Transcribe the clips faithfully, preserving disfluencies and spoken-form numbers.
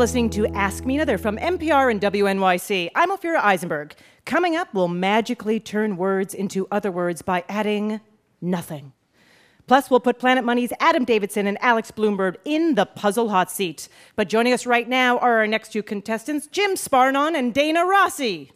listening to Ask Me Another from N P R and W N Y C. I'm Ophira Eisenberg. Coming up, we'll magically turn words into other words by adding nothing. Plus, we'll put Planet Money's Adam Davidson and Alex Bloomberg in the puzzle hot seat. But joining us right now are our next two contestants, Jim Sparnon and Dana Rossi.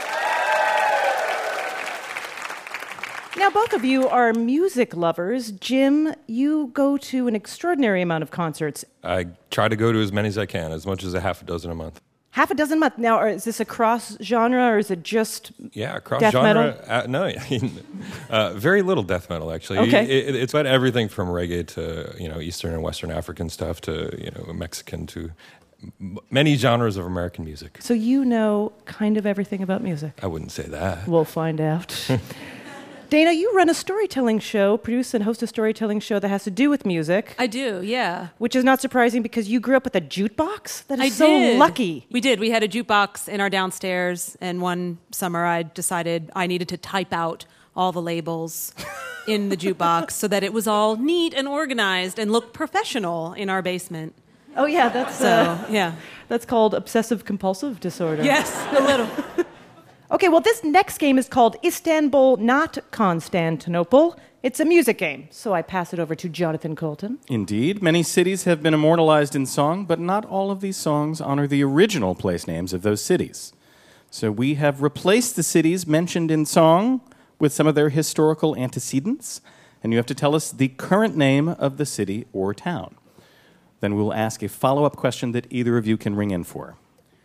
Now, both of you are music lovers. Jim, you go to an extraordinary amount of concerts. I try to go to as many as I can, as much as a half a dozen a month. Half a dozen a month. Now, is this a cross-genre, or is it just yeah, cross death genre? metal? Uh, no, I mean, uh, very little death metal, actually. Okay. It, it's about everything from reggae to, you know, Eastern and Western African stuff to, you know, Mexican to m- many genres of American music. So you know kind of everything about music. I wouldn't say that. We'll find out. Dana, you run a storytelling show, produce and host a storytelling show that has to do with music. I do, yeah. Which is not surprising because you grew up with a jukebox? That is I so did. lucky. We did. We had a jukebox in our downstairs, and one summer I decided I needed to type out all the labels in the jukebox so that it was all neat and organized and looked professional in our basement. Oh, yeah, that's So, uh, yeah. that's called obsessive-compulsive disorder. Yes, a little. Okay, well, this next game is called Istanbul, Not Constantinople. It's a music game, so I pass it over to Jonathan Colton. Indeed. Many cities have been immortalized in song, but not all of these songs honor the original place names of those cities. So we have replaced the cities mentioned in song with some of their historical antecedents, and you have to tell us the current name of the city or town. Then we'll ask a follow-up question that either of you can ring in for.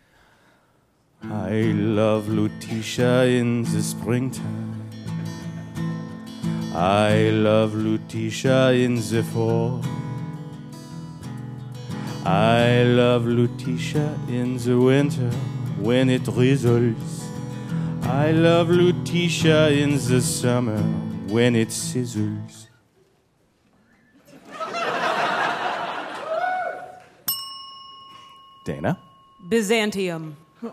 I love Lutetia in the springtime. I love Lutetia in the fall. I love Lutetia in the winter when it drizzles. I love Lutetia in the summer when it sizzles. Dana? Byzantium.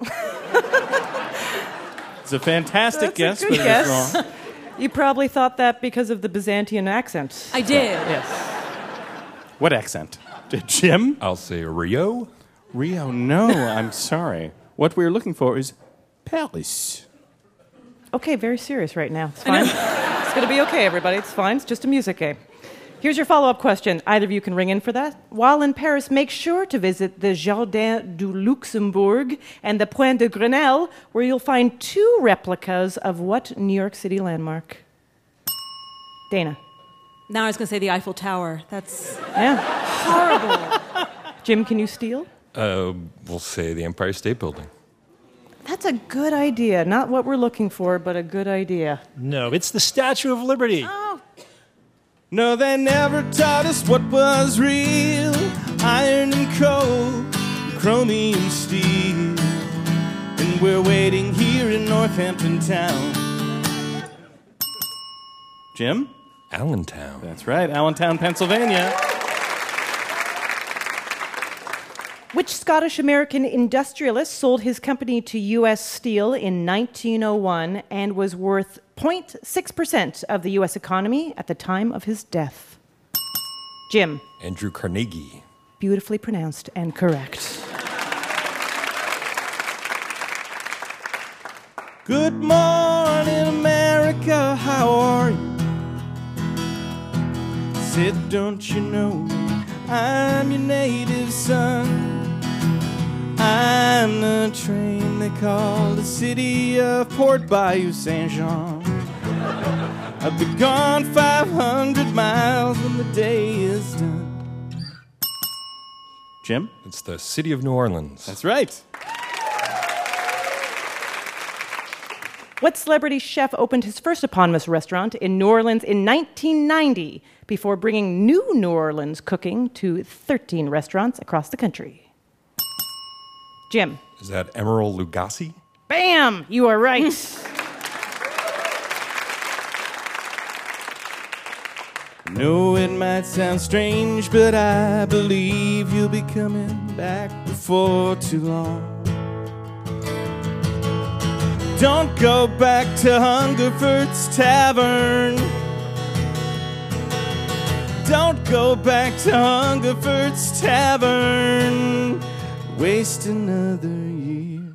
It's a fantastic That's guess, a but good it is guess. wrong. You probably thought that because of the Byzantine accent. I did. Yes. What accent? D- Jim? I'll say Rio. Rio, no, I'm sorry. What we're looking for is Paris. Okay, very serious right now. It's fine. It's going to be okay, everybody. It's fine. It's just a music game. Here's your follow-up question. Either of you can ring in for that. While in Paris, make sure to visit the Jardin du Luxembourg and the Point de Grenelle, where you'll find two replicas of what New York City landmark? Dana. Now I was going to say the Eiffel Tower. That's Yeah. horrible. Jim, can you steal? Uh, we'll say the Empire State Building. That's a good idea. Not what we're looking for, but a good idea. No, it's the Statue of Liberty. Oh, No, they never taught us what was real. Iron and coal, chromium steel. And we're waiting here in Northampton town. Jim? Allentown. That's right, Allentown, Pennsylvania. Which Scottish-American industrialist sold his company to U S Steel in nineteen oh one and was worth zero point six percent of the U S economy at the time of his death? Jim. Andrew Carnegie. Beautifully pronounced and correct. Good morning, America, how are you? Said, don't you know I'm your native son? I'm the train they call the city of Port Bayou Saint Jean. I'll be gone five hundred miles when the day is done. Jim? It's the city of New Orleans. That's right. What celebrity chef opened his first eponymous restaurant in New Orleans in nineteen ninety before bringing new New Orleans cooking to thirteen restaurants across the country? Jim. Is that Emeril Lagasse? Bam! You are right. No, it might sound strange, but I believe you'll be coming back before too long. Don't go back to Hungerford's Tavern. Don't go back to Hungerford's Tavern. waste another year.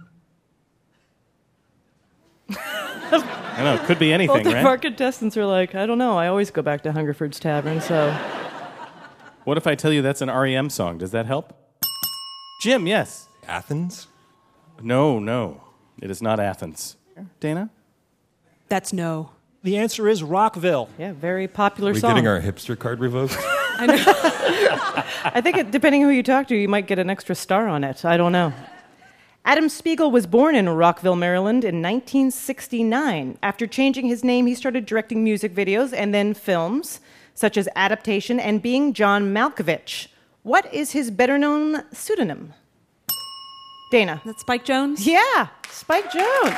I know, it could be anything, Both of right? our contestants are like, I don't know. I always go back to Hungerford's Tavern, so... What if I tell you that's an R E M song? Does that help? Jim, yes. Athens? No, no. It is not Athens. Dana? That's no. The answer is Rockville. Yeah, very popular Are we song. getting our hipster card revoked? I think it, depending who you talk to, you might get an extra star on it. I don't know. Adam Spiegel was born in Rockville, Maryland in nineteen sixty-nine. After changing his name, he started directing music videos and then films, such as Adaptation and Being John Malkovich. What is his better-known pseudonym? Dana. That's Spike Jones? Yeah, Spike Jones.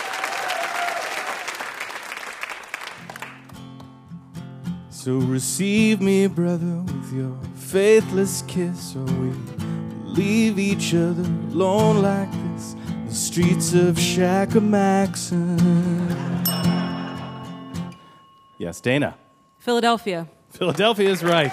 So receive me, brother, with your faithless kiss, or we leave each other alone like this, the streets of Shakamaxon. Yes, Dana. Philadelphia. Philadelphia is right.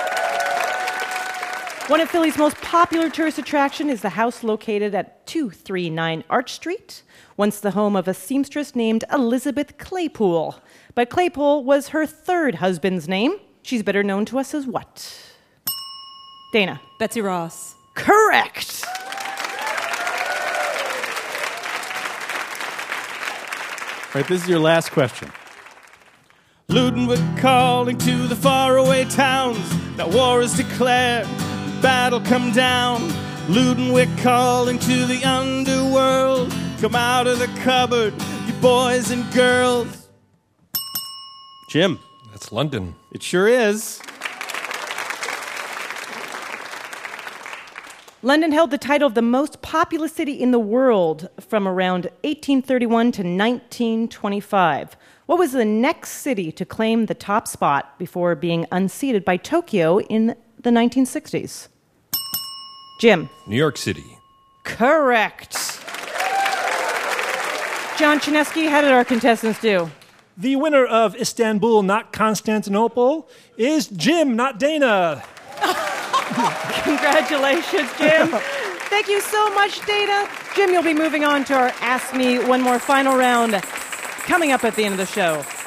One of Philly's most popular tourist attraction is the house located at two thirty-nine Arch Street, once the home of a seamstress named Elizabeth Claypool. But Claypool was her third husband's name. She's better known to us as what? Dana. Betsy Ross. Correct. All right, this is your last question. Ludenwood calling to the faraway towns. Now war is declared, battle come down. Ludenwick calling to the underworld. Come out of the cupboard, you boys and girls. Jim. That's London. It sure is. London held the title of the most populous city in the world from around eighteen thirty-one to nineteen twenty-five. What was the next city to claim the top spot before being unseated by Tokyo in the nineteen sixties? Jim. New York City. Correct. John Chinesky, how did our contestants do? The winner of Istanbul, not Constantinople, is Jim, not Dana. Congratulations, Jim. Thank you so much, Dana. Jim, you'll be moving on to our Ask Me One More final round coming up at the end of the show.